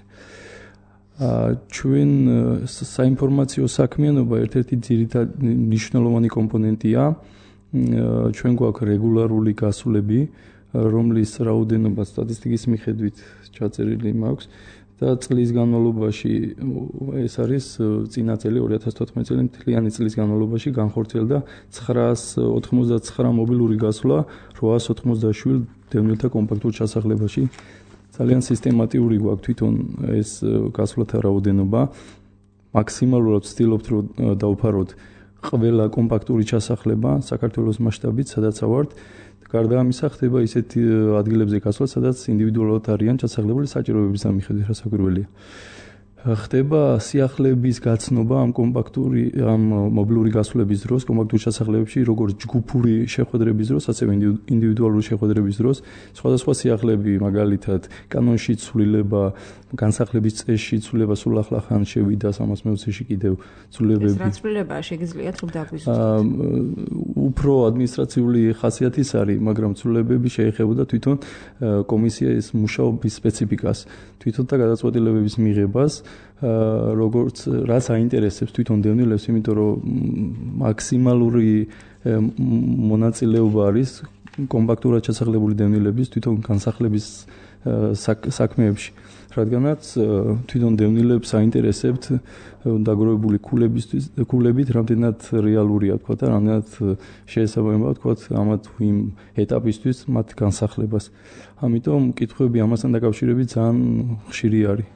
ჩვენ საინფორმაციო საქმიანობა ერთ-ერთი ძირითადი მნიშვნელოვანი კომპონენტია. ჩვენ გვაქვს რეგულარული გასვლები, რომლის რაოდენობა სტატისტიკის მიხედვით ჩაწერილი მაქვს და წლის განმავლობაში ეს არის წინა წელი ორი ათას თოთხმეტი წელი მთლიანი წლის განმავლობაში განხორციელდა ცხრაას ოთხმოცდაცხრა მობილური გასვლა რვაას ოცდაშვიდ დევნილთა კომპაქტურ ჩასახლებაში. ძალიან სისტემატიური გვაქვს თვითონ ეს გასვლათა რაოდენობა. მაქსიმალურად ვცდილობთ რომ დავფაროთ ყველა კომპაქტური ჩასახლება საქართველოს მასშტაბით, სადაც ავართ. გარდა ამისა ხდება ისეთი ადგილებზე გასვლა, სადაც ინდივიდუალურად არიან ჩასახლებული საჭიროებების მიხედვით, რასაკვირველია. ხდება სიახლეების გაცნობა ამ კომპაქტური ამ მობილური გასვლების დროს, კომპაქტურ ჩასახლებებში, როგორც ჯგუფური შეხვედრების დროს, ასევე ინდივიდუალური შეხვედრების დროს, სხვადასხვა სიახლეები, მაგალითად, კანონში ცვლილება, განსახლების წესში ცვლილება სულ ახლა ხან შევიდა სამას მეოცეში კიდევ ცვლილებები. ეს რა ცვლილებაა შეგიძლიათ რომ დაგვიზუსტოთ? უფრო ადმინისტრაციული ხასიათის არის, მაგრამ ცვლილებები შეეხებოდა თვითონ კომისიის მუშაობის სპეციფიკას, თვითონ და გადაწყვეტილებების მიღებას, როგორც რაც აინტერესებს თვითონ დევნილებს, იმიტომ რომ მაქსიმალური მონაწილეობა არის კომპაქტურად ჩასახლებული დევნილების თვითონ განსახლების საქმეებში. რადგანაც თვითონ დევნილებს აინტერესებთ დაგროვებული ქულებისთვის ქულებით რამდენად რეალურია თქვა და რამდენად შეესაბამება თქვა ამა თუ იმ ეტაპისთვის მათ განსახლებას. ამიტომ კითხვები ამასთან დაკავშირებით ძალიან ხშირი არის.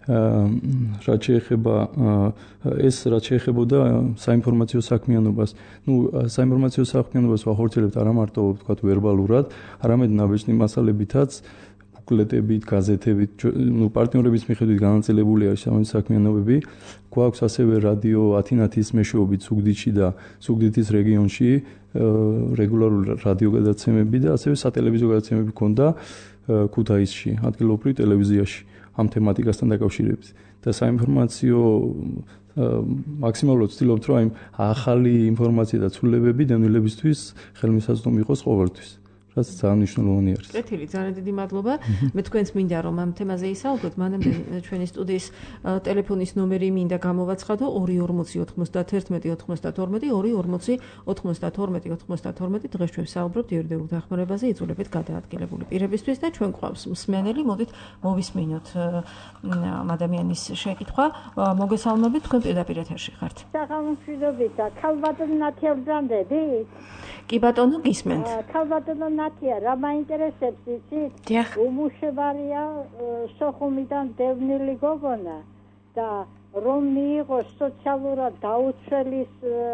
რაც შეეხება ეს რაც შეეხებოდა საინფორმაციო საქმიანობას. ნუ საინფორმაციო საქმიანობას ვახორციელებთ არა მარტო ვთქვათ ვერბალურად, არამედ ნაბეჭდი მასალებითაც, ბუკლეტებით, გაზეთებით, ნუ პარტნიორების მიხედვით განაწილებული არის ამ საქმიანობები. გვაქვს ასევე რადიო ათინათის მეშვეობით ზუგდიდში და ზუგდიდის რეგიონში რეგულარული რადიო გადაცემები და ასევე სატელევიზიო გადაცემები ქონდა ქუთაისში, ადგილობრივ ტელევიზიაში ამ თემატიკასთან დაკავშირებით. და საინფორმაციო მაქსიმალურად ვცდილობთ, რომ აი ახალი ინფორმაცია და ცვლილებები დევნილებისთვის ხელმისაწვდომი იყოს ყოველთვის. რაც ძალიან მნიშვნელოვანი არის. კეთილი, ძალიან დიდი მადლობა. მე თქვენს მინდა რომ ამ თემაზე ისაუბროთ, მანამდე ჩვენი სტუდიის ტელეფონის ნომერი მინდა გამოვაცხადო ორი ორმოცი ოთხმოცდაათი ოცდაათი ორი ორმოცი ოთხმოცდაათი ოცდაათი დღეს ჩვენ საუბრობთ იურიდიულ დახმარებაზე იძულებით გადაადგილებული პირებისთვის და ჩვენ გვყავს მსმენელი, მოდით მოვისმინოთ ამ ადამიანის შეკითხვა. მოგესალმებით, თქვენ პირდაპირ ეთერში ხართ. საღამომშვიდობისა, ქალბატონო ნათია ბრძანდები? კი ბატონო, გისმენთ. ქალბატონო ნათია, რა მაინტერესებს იცით? დიახ. უმუშებარია სოხუმიდან დევნილი გოგონა და რომ მიიღოს სოციალურად დაუცველის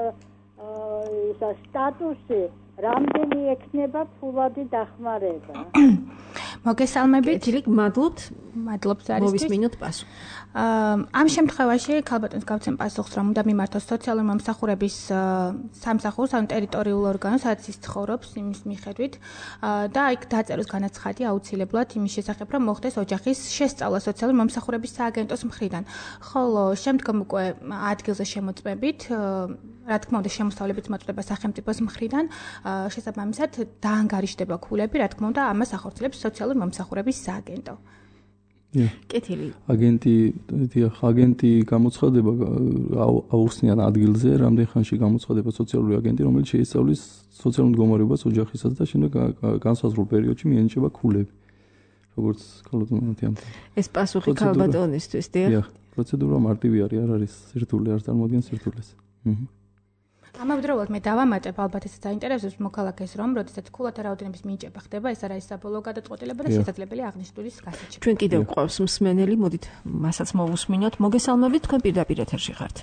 ისა სტატუსი, რამდენი ექნება ფულადი დახმარება? მოგესალმებით. კეთილი, მადლობთ. მადლობთ არისთვის. მოვისმინოთ პასუხი. ამ შემთხვევაში ქალბატონს გავცემ პასუხს, რომ უნდა მიმართოს სოციალური მომსახურების სამსახურს, ან ტერიტორიულ ორგანოს, სადაც ის ცხოვრობს, იმის მიხედვით და იქ დაწეროს განაცხადი აუცილებლად იმის შესახებ, რომ მოხდეს ოჯახის შესწავლა სოციალური მომსახურების სააგენტოს მხრიდან. ხოლო შემდგომ უკვე ადგილზე შემოწმებით, რა თქმა უნდა, შემოსავლებიც მოწდება სახელმწიფოს მხრიდან, შესაბამისად დაანგარიშდება ქულები, რა თქმა უნდა, ამას ახორციელებს სოციალური მომსახურების სააგენტო. კეთილი. აგენტი, დიახ, აგენტი გამოცხადება აუხსნიან ადგილზე, რამდენ ხანში გამოცხადება სოციალური აგენტი, რომელიც შეისწავლის სოციალურ მდგომარეობას ოჯახისაც და შემდეგ განსაზღვრულ პერიოდში მიენიჭება ქულები. როგორც ქალბატონი ამ. ეს პასუხი ქალბატონისთვის, დიახ. დიახ, პროცედურა მარტივი არის, არ არის სირთულე, არ წარმოადგენს სირთულეს. აჰა. ამავდროულად მე დავამატებ, ალბათ ეს საინტერესებს მოქალაქეს, რომ როდესაც ქულათა რაოდენობის მინიჭება ხდება, ეს არის საბოლოო გადაწყვეტილება და შესაძლებელია აღნიშნულის გასაჩერება. ჩვენ კიდევ გვყავს მსმენელი, მოდით მასაც მოვუსმინოთ. მოგესალმებით, თქვენ პირდაპირ ეთერში ხართ.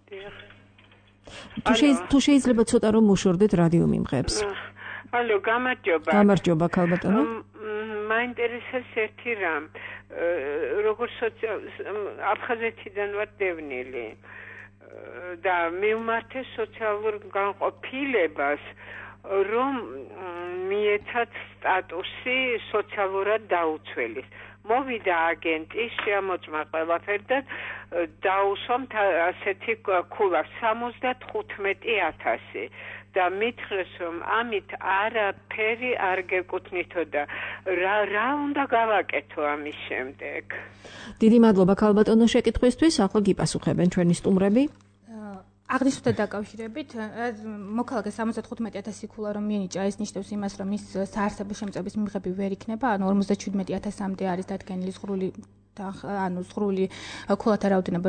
თუ შეიძლება ცოტა რომ მოშორდეთ რადიო მიმღებს. ალო, გამარჯობა. გამარჯობა, ქალბატონო. მაინტერესებს ერთი რამ. როგორც აფხაზეთიდან ვარ დევნილი. და მივმართე სოციალურ განყოფილებას, რომ მიეცათ სტატუსი სოციალურად დაუცველის. მოვიდა აგენტი, შემოწმა ყველაფერი და დაუსვამთ ასეთი ქულა სამოცდათხუთმეტი ათასი. და მითხრეს, რომ ამით არაფერი არ გეკუთვნითო და რა რა უნდა გავაკეთო ამის შემდეგ. დიდი მადლობა ქალბატონო შეკითხვისთვის, ახლა გიპასუხებენ ჩვენი სტუმრები. აღნიშნულთან დაკავშირებით, მოქალაქეს სამოცდათხუთმეტი ათასი ქულა რომ მიენიჭა, ეს ნიშნავს იმას, რომ ის საარსებო შემწეობის მიღები ვერ იქნება, ანუ ორმოცდაჩვიდმეტი ათასამდე არის დადგენილი ზღვრული ანუ ზღვრული ქულათა რაოდენობა,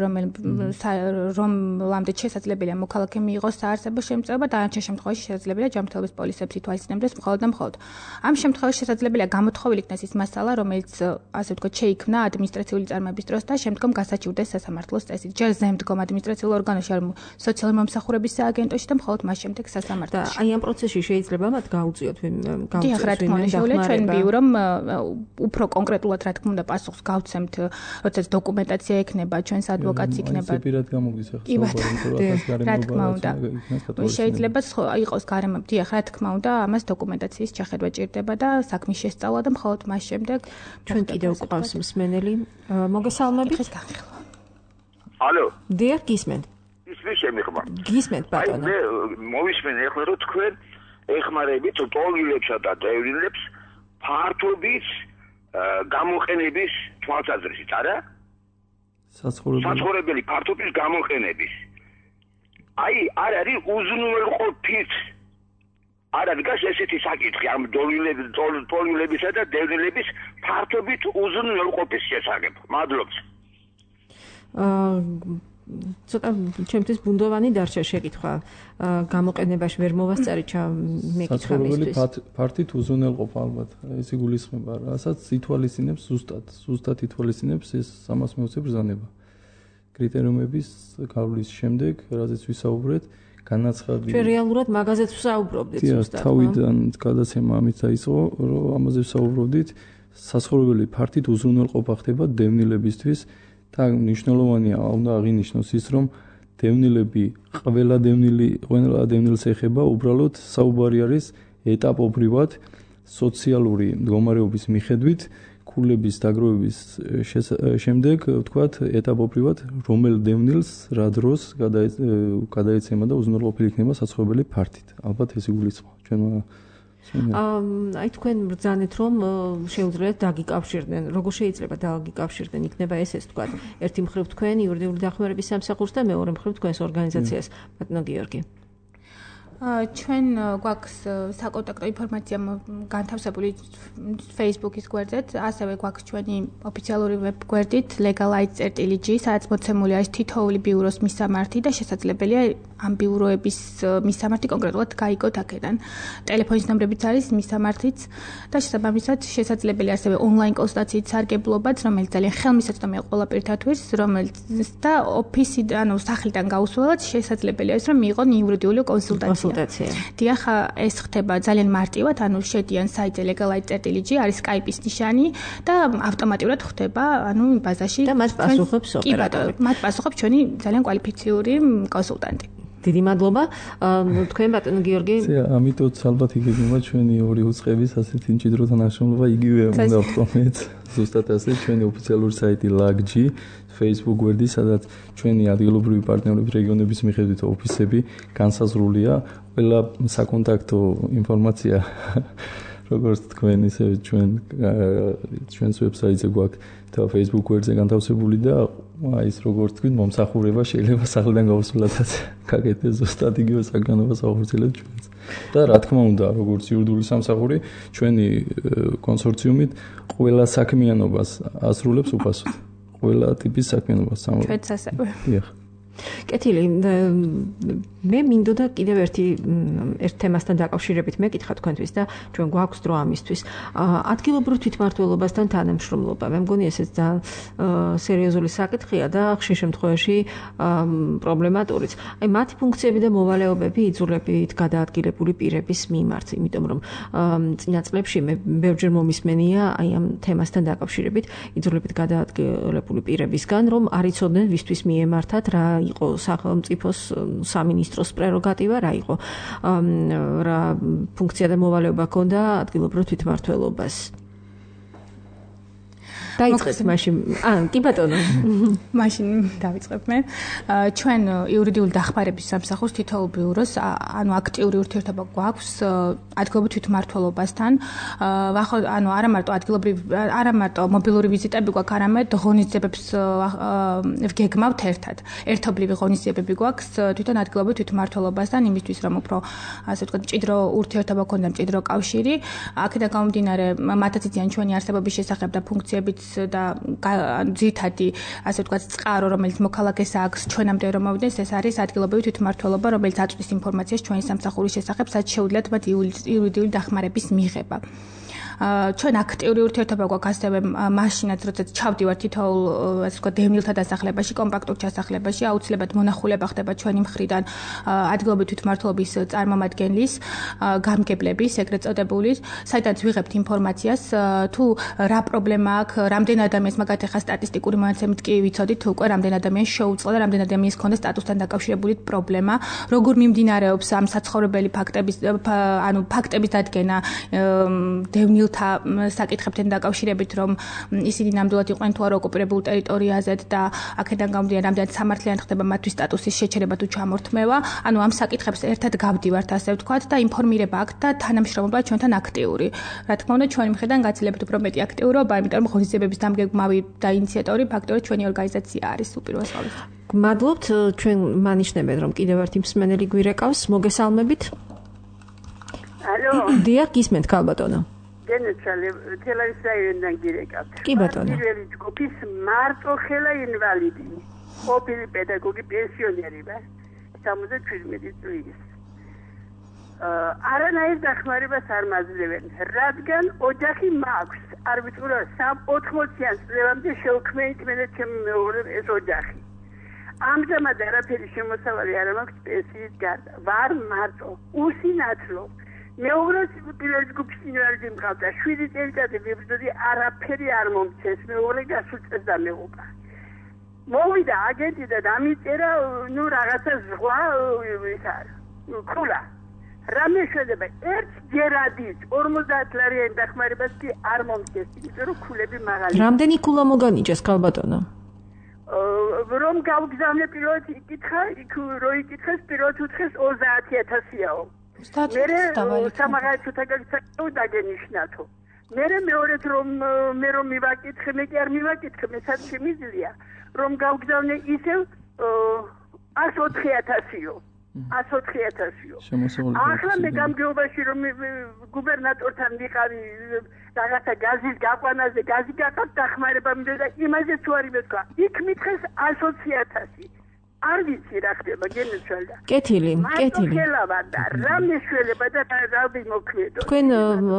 რომელამდე შესაძლებელია მოქალაქე მიიღოს საარსებო შემწეობა, დანარჩენ შემთხვევაში შესაძლებელია ჯანმრთელობის პოლისებს ითვალისწინებდეს მხოლოდ და მხოლოდ. ამ შემთხვევაში შესაძლებელია გამოთხოვილი იქნას ის მასალა, რომელიც ასე ვთქვათ, შეიქმნა ადმინისტრაციული წარმოების დროს და შემდგომ გასაჩივრდეს სასამართლოს წესით. ჯერ ზემდგომ ადმინისტრაციულ ორგანოში, ან სოციალური მომსახურების სააგენტოში და მხოლოდ მას შემდეგ სასამართლოში. აი ამ პროცესში შეიძლება მათ გაუწიოთ ვინ გაუწიოთ. დიახ, რა თქმა უნდა, შეუძლია ჩვენ ბიურომ უფრო კონკრეტულად რა თქმა უნდა პასუხს გავცემთ, როდესაც დოკუმენტაცია ექნება, ჩვენს ადვოკატს იქნება. პირად გამოგდის ახლა საუბარი, რა თქმა უნდა. შეიძლება იყოს გარემო, დიახ, რა თქმა უნდა, ამას დოკუმენტაციის ჩახედვა ჭირდება და საქმის შესწავლა და მხოლოდ მას შემდეგ ჩვენ კიდევ გვყავს მსმენელი. მოგესალმებით. დღეს განხილვა. ალო. დიახ, გისმენთ. ისმის შემიხმა. გისმენთ ბატონო. მე მოვისმენ ეხლა რომ თქვენ ეხმარებით ტოლვილებსა და დევნილებს ფართობის გამოყენების თვალსაზრისით, არა? საცხოვრებელი საცხოვრებელი ფართობის გამოყენების. აი, არ არის უზრუნველყოფით. არ არის ესეთი საკითხი ამ ტოლვილებისა და დევნილების ფართობით უზრუნველყოფის შესახებ. მადლობთ. ცოტა ჩემთვის ბუნდოვანი დარჩა შეკითხვა. გამოყენებაში ვერ მოვასწარი მეკითხა მისთვის. საცხოვრებელი ფართით უზრუნველყოფა ალბათ. ეს იგულისხმება, რასაც ითვალისწინებს ზუსტად, ზუსტად ითვალისწინებს ეს სამას მეოცე ბრძანება. კრიტერიუმების გავლის შემდეგ, რაზეც ვისაუბრეთ, განაცხადი. ჩვენ რეალურად მაგაზეც ვსაუბრობდით ზუსტად. თავიდან გადაცემა ამით დაიწყო, რომ ამაზე ვსაუბრობდით, საცხოვრებელი ფართით უზრუნველყოფა ხდება დევნილებისთვის. და მნიშვნელოვანია უნდა აღინიშნოს ის, რომ დევნილები ყველა დევნილი ყველა დევნილს ეხება უბრალოდ საუბარი არის ეტაპობრივად სოციალური მდგომარეობის მიხედვით ქულების დაგროვების შემდეგ ვთქვათ ეტაპობრივად რომელ დევნილს რა დროს გადაეცემა და უზრუნველყოფილი იქნება საცხოვრებელი ფართით. ალბათ ეს იგულისხმება ჩვენმა აი თქვენ ბრძანეთ რომ შეუძლიათ დაგიკავშირდნენ. როგორ შეიძლება დაგიკავშირდნენ? იქნება ესეც თქვა. ერთი მხრივ თქვენ იურიდიული დახმარების სამსახურს და მეორე მხრივ თქვენს ორგანიზაციას. ბატონო გიორგი. ჩვენ გვაქვს საკონტაქტო ინფორმაცია განთავსებული Facebook-ის გვერდზეც, ასევე გვაქვს ჩვენი ოფიციალური ვებ გვერდით legalize.gr, სადაც მოცემული არის თითოეული ბიუროს მისამართი და შესაძლებელია ამ ბიუროების მისამართი კონკრეტულად გაიგოთ აქედან. ტელეფონის ნომრებიც არის მისამართიც და შესაბამისად შესაძლებელია ასევე ონლაინ კონსულტაციით სარგებლობაც, რომელიც ძალიან ხელმისაწვდომია ყველა პირთათვის, რომელიც და ოფისიდან, ანუ სახლიდან გაუსვლელად შესაძლებელია ის, რომ მიიღონ იურიდიული კონსულტაცია. დიახ, ეს ხდება ძალიან მარტივად, ანუ შედიან საიტზე legalize.gr, არის Skype-ის ნიშანი და ავტომატურად ხდება, ანუ ბაზაში და მას პასუხობს ოპერატორი. მათ პასუხობს ჩვენი ძალიან კვალიფიციური კონსულტანტი. დიდი მადლობა. თქვენ ბატონო გიორგი. ამიტომ ალბათ იგივეა ჩვენი ორი უწყების ასეთი მჭიდრო თანამშრომლობა იგივე უნდა ვთქვათ. ზუსტად ასე ჩვენი ოფიციალური საიტი lag.g, Facebook გვერდი, სადაც ჩვენი ადგილობრივი პარტნიორების რეგიონების მიხედვით ოფისები განსაზღვრულია. ყველა საკონტაქტო ინფორმაცია როგორც თქვენ ისე ჩვენ ჩვენს ვებსაიტზე გვაქვს და Facebook გვერდზე განთავსებული და აი ეს როგორც თქვით მომსახურება შეიძლება სახლიდან გავუსვლათაც გაკეთდეს ზუსტად იგივე საგანობას აღორძინებთ ჩვენს. და რა თქმა უნდა, როგორც იურიდიული სამსახური, ჩვენი კონსორციუმით ყველა საქმიანობას ასრულებს უფასოდ. ყველა ტიპის საქმიანობას სამართლ. ჩვენც ასევე. დიახ. კეთილი, მე მინდოდა კიდევ ერთი ერთ თემასთან დაკავშირებით მეკითხა თქვენთვის და ჩვენ გვაქვს დრო ამისთვის. ადგილობრივ თვითმმართველობასთან თანამშრომლობა. მე მგონი ესეც ძალიან სერიოზული საკითხია და ხშირ შემთხვევაში პრობლემატურიც. აი მათი ფუნქციები და მოვალეობები იძულებით გადაადგილებული პირების მიმართ, იმიტომ რომ წინა წლებში მე ბევრჯერ მომისმენია აი ამ თემასთან დაკავშირებით იძულებით გადაადგილებული პირებისგან, რომ არ იცოდნენ ვისთვის მიემართათ რა იყო სახელმწიფოს სამინისტროს პრეროგატივა, რა იყო რა ფუნქცია და მოვალეობა ჰქონდა ადგილობრივ თვითმმართველობას. დაიწყეთ მაშინ. აა, კი ბატონო. მაშინ დავიწყებ მე. ჩვენ იურიდიული დახმარების სამსახურს თითოეულ ბიუროს, ანუ აქტიური ურთიერთობა გვაქვს ადგილობრივ თვითმმართველობასთან. ანუ არა მარტო ადგილობრივ, არა მარტო მობილური ვიზიტები გვაქვს, არამედ ღონისძიებებს ვგეგმავთ ერთად. ერთობლივი ღონისძიებები გვაქვს თვითონ ადგილობრივ თვითმმართველობასთან, იმისთვის რომ უფრო ასე ვთქვათ, მჭიდრო ურთიერთობა გქონდა, მჭიდრო კავშირი. აქედან გამომდინარე, მათაც იციან ჩვენი არსებობის შესახებ და ფუნქციებით და ძირითადი ასე ვთქვათ წყარო, რომელიც მოქალაქეს აქვს ჩვენამდე რომ მოვიდეს, ეს არის ადგილობრივი თვითმმართველობა, რომელიც აწვდის ინფორმაციას ჩვენი სამსახურის შესახებ, სადაც შეუძლიათ მათ იურიდიული დახმარების მიღება. ჩვენ აქტიური ურთიერთობა გვაქვს ასევე მაშინაც, როდესაც ჩავდივართ თითოეულ ასე ვთქვათ დევნილთა დასახლებაში, კომპაქტურ ჩასახლებაში, აუცილებლად მონახულება ხდება ჩვენი მხრიდან ადგილობრივი თვითმმართველობის წარმომადგენლის, გამგებლების, ეგრეთ წოდებული, საიდანაც ვიღებთ ინფორმაციას, თუ რა პრობლემა აქვს, რამდენ ადამიანს მაგათ ახლა სტატისტიკური მონაცემით კი ვიცოდით, უკვე რამდენ ადამიანს შეუწყლა და რამდენ ადამიანს ჰქონდა სტატუსთან დაკავშირებული პრობლემა, როგორ მიმდინარეობს ამ საცხოვრებელი ფაქტების, ანუ ფაქტების დადგენა დევნილ საკითხებთან დაკავშირებით, რომ ისინი ნამდვილად იყვნენ თუ არა ოკუპირებულ ტერიტორიაზე და აქედან გამომდინარე, რამდენად სამართლიანი ხდება მათთვის სტატუსის შეჩერება თუ ჩამორთმევა. ანუ ამ საკითხებს ერთად გავდივართ, ასე ვთქვათ, და ინფორმირება აქვს და თანამშრომლობა ჩვენთან აქტიური. რა თქმა უნდა, ჩვენი მხრიდან გაცილებთ უფრო მეტი აქტიურობა, იმიტომ რომ ღონისძიებების დამგეგმავი და ინიციატორი ფაქტობრივად ჩვენი ორგანიზაცია არის უპირველეს ყოვლისა. გმადლობთ, ჩვენ მანიშნებენ რომ კიდევ ერთი მსმენელი გვირეკავს, მოგესალმებით. ალო. დიახ, გისმენთ ქალბატონო. გენეცალე თელავიზიიდან გირეკავთ. კი ბატონო. პირველი ჯგუფის მარტო ხელა ინვალიდი. ყოფილი პედაგოგი პენსიონერია სამოცდაშვიდი წლის. არანაირ დახმარებას არ მაძლევენ, რადგან ოჯახი მაქვს, არ ვიცი რა ოთხმოციან წლამდე შევქმნით მე და ჩემი მეუღლე ეს ოჯახი. ამჟამად არაფერი შემოსავალი არ მაქვს პენსიის გარდა. ვარ მარტო, უსინათლო. მეუღლეს პირველ ჯგუფში არ მიმყავდა, შვიდი წელიწადი ვიბრძოდი, არაფერი არ მომწეს, მეუღლე გასულ წელს დამეუყა. მოვიდა აგენტი და დამიწერა, ნუ რაღაცა ზღვა ის არის. ქულა. რამე შეიძლება ერთ ჯერადით ორმოცდაათ ლარიანი დახმარებას კი არ მომწეს, იმიტომ რომ ქულები მაღალი. რამდენი ქულა მოგანიჭეს ქალბატონო? რომ გავგზავნე პირველად იკითხა, იქ რო იკითხეს პირველად უთხრეს ოცდაათი ათასიაო. მერე სამაღალათოთა გაგცაკო დაგენიშნათო. მერე მეორედ რომ მე რომ მივაკითხე, მე კი არ მივაკითხე, მე სად შემიძლია რომ გავგზავნე ისევ ასოთხი ათასიო. ასოთხი ათასიო. ახლა მე გამგეობაში რომ გუბერნატორთან ვიყავი რაღაცა გაზის გაყვანაზე, გაზი გაყავთ დახმარება მინდოდა, იმაზე თუ არ იმეთქვა. იქ მითხეს ასოცი ათასი. არ ვიცი რა ხდება, გენეცვალდა. კეთილი, კეთილი. მარტო რა მეშველება და რა ვიმოქმედო. თქვენ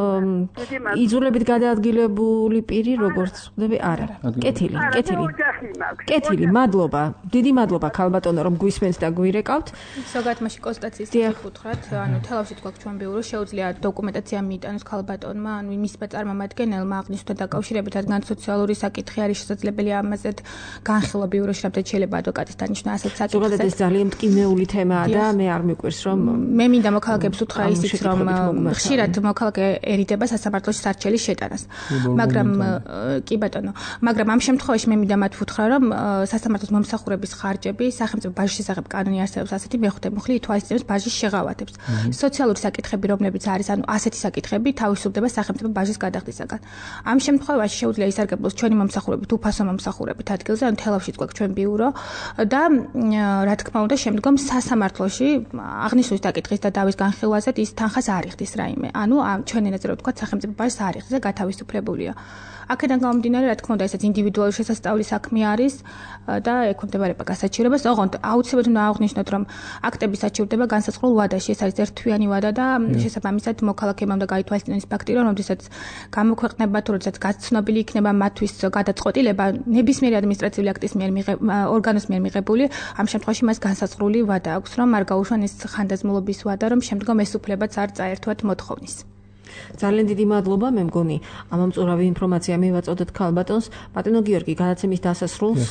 იზოლებით გადაადგილებული პირი როგორც ხდები? არა. კეთილი, კეთილი. კეთილი, მადლობა. დიდი მადლობა ქალბატონო რომ გვისმენთ და გვირეკავთ. ზოგადად მაშინ კონსტატაციის გიხუთხრათ, ანუ თელავში თქვა ჩვენ ბიურო შეუძლია დოკუმენტაცია მიიტანოს ქალბატონმა, ანუ მისმა წარმომადგენელმა აღნიშნულთან დაკავშირებით, რადგან სოციალური საკითხი არის შესაძლებელი ამაზე განხილვა ბიუროში, რადგან შეიძლება ადვოკატის დანიშვნა ზოგადად ეს ძალიან მტკივნეული თემაა და მე არ მიყვარს რომ მე მინდა მოქალაქეებს უთხრა ისიც რომ ხშირად მოქალაქე ერიდება სასამართლოში სარჩელის შეტანას. მაგრამ კი ბატონო, მაგრამ ამ შემთხვევაში მე მინდა მათ ვუთხრა რომ სასამართლოს მომსახურების ხარჯები სახელმწიფო ბაჟის შესახებ კანონი არსებობს ასეთი მეხუთე მუხლი ითვალისწინებს ბაჟის შეღავათებს. სოციალური საკითხები რომლებიც არის, ანუ ასეთი საკითხები თავისუფლდება სახელმწიფო ბაჟის გადახდისაგან. ამ შემთხვევაში შეუძლია ისარგებლოს ჩვენი მომსახურებით, უფასო მომსახურებით ადგილზე, ანუ თელავში თქვა ჩვენ ბიურო და რა თქმა უნდა შემდგომ სასამართლოში აღნიშნვის დაკითხვის და დავის განხილვაზე ის თანხას არ იხდის რაიმე. ანუ ჩვენ ენაზე რო ვთქვათ სახელმწიფო ბაჟს არ იხდის და გათავისუფლებულია. აქედან გამომდინარე, რა თქმა უნდა, ესაც ინდივიდუალური შესასწავლის საქმე არის და ექვემდებარება გასაჩივრებას. ოღონდ აუცილებლად უნდა აღნიშნოთ, რომ აქტები საჩივრდება განსაზღვრულ ვადაში. ეს არის ერთთვიანი ვადა და შესაბამისად მოქალაქეებმა უნდა გაითვალისწინოს ფაქტი, რომ როდესაც გამოქვეყნება თუ როდესაც გაცნობილი იქნება მათთვის გადაწყვეტილება ნებისმიერი ადმინისტრაციული აქტის მიერ ორგანოს მიერ მიღებული, ამ შემთხვევაში მას განსაზღვრული ვადა აქვს, რომ არ გაუშვან ეს ხანდაზმულობის ვადა, რომ შემდგომ ეს უფლებაც არ წაერთვათ მოთხოვნის. ძალიან დიდი მადლობა, მე მგონი ამომწურავი ინფორმაცია მივაწოდეთ ქალბატონს. ბატონო გიორგი, გადაცემის დასასრულს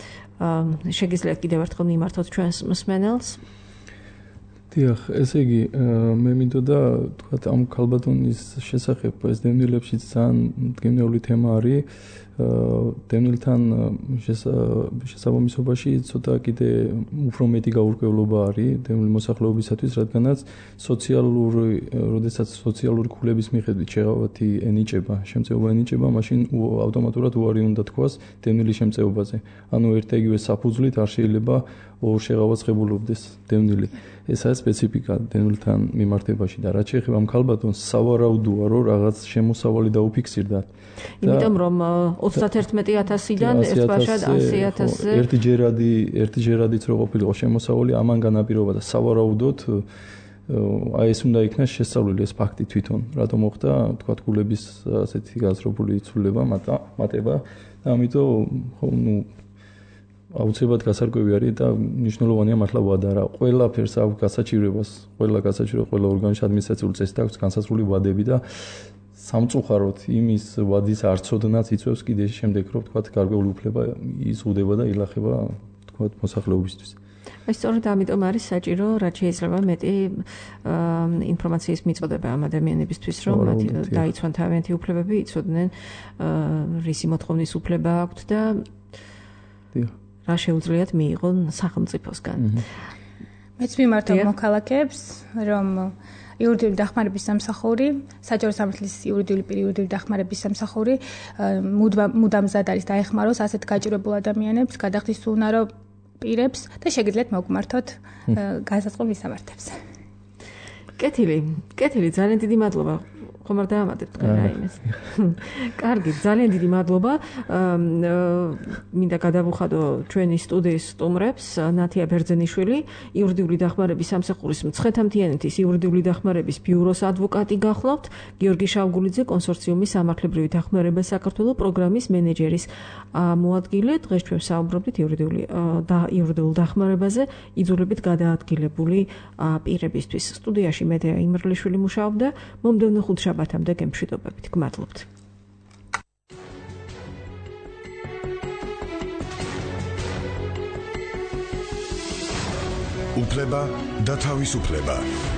შეგიძლიათ კიდევ ერთხელ მიმართოთ ჩვენს მსმენელს. დიახ, ესე იგი, მე მინდოდა თქვა ამ ქალბატონის შესახებ ეს დევნილებში ძალიან მტკივნეული თემა არის. დევნილთან შესაბამისობაში ცოტა კიდე უფრო მეტი გაურკვევლობა არის დევნილ მოსახლეობისათვის, რადგანაც სოციალური, როდესაც სოციალური ქულების მიხედვით შეღავათი ენიჭება, შემწეობა ენიჭება, მაშინ ავტომატურად უარი უნდა თქვას დევნილის შემწეობაზე. ანუ ერთ იგივე საფუძვლით არ შეიძლება ორ შეღავათს ღებულობდეს დევნილი. ესაა სპეციფიკა დევნილთან მიმართებაში და რაც შეეხება ამ ქალბატონს, სავარაუდოა, რომ რაღაც შემოსავალი დაუფიქსირდათ. იმიტომ რომ ოცდაათი ათასიდან ერთბაშად ასი ათასზე ერთი ჯერადი, ერთი ჯერადიც რო ყოფილიყო შემოსავალი, ამან განაპირობა და სავარაუდოდ აი ეს უნდა იქნას შესწავლილი ეს ფაქტი თვითონ, რატომ მოხდა, თქვა ქულების ასეთი გაზრებული იცვლება, მატება და ამიტომ ხო ნუ აუცილებლად გასარკვევი არის და მნიშვნელოვანია მართლა ვადა რა. ყველაფერს აქვს გასაჩივრებას, ყველა გასაჩივრება, ყველა ორგანოში ადმინისტრაციული წესი აქვს განსაზღვრული ვადები და სამწუხაროდ იმის ვადის არცოდნაც იწვევს კიდე შემდეგ რომ თქვა გარკვეული უფლება იზღუდება და ილახება თქვა მოსახლეობისთვის. აი სწორედ ამიტომ არის საჭირო, რაც შეიძლება მეტი ინფორმაციის მიწოდება ამ ადამიანებისთვის, რომ მათი დაიცვან თავიანთი უფლებები, იცოდნენ რისი მოთხოვნის უფლება აქვთ და რა შეუძლიათ მიიღონ სახელმწიფოსგან. მეც მიმართავ მოქალაქეებს, რომ იურიდიული დახმარების სამსახური, საჯარო სამართლის იურიდიული პირი იურიდიული დახმარების სამსახური მუდამზად არის დაეხმაროს ასეთ გაჭირებულ ადამიანებს, გადახდის უნარო პირებს და შეგიძლიათ მოგმართოთ განსაზღვრულ მისამართებს. კეთილი, კეთილი, ძალიან დიდი მადლობა. ხომ არ დაამატებთ თქვენ რაიმეს. კარგი, ძალიან დიდი მადლობა. მინდა გადავუხადო ჩვენი სტუდიის სტუმრებს, ნათია ბერძენიშვილი, იურიდიული დახმარების სამსახურის მცხეთა-მთიანეთის იურიდიული დახმარების ბიუროს ადვოკატი გახლავთ, გიორგი შავგულიძე, კონსორციუმის სამართლებრივი დახმარება საქართველოს პროგრამის მენეჯერის მოადგილე. დღეს ჩვენ საუბრობდით იურიდიული და იურიდიულ დახმარებაზე იძულებით გადაადგილებული პირებისთვის. სტუდიაში მედეა იმერლიშვილი მუშაობდა. მომდევნო ხუთშაბათამდე გემშვიდობებით. გმადლობთ. უფლება და თავისუფლება.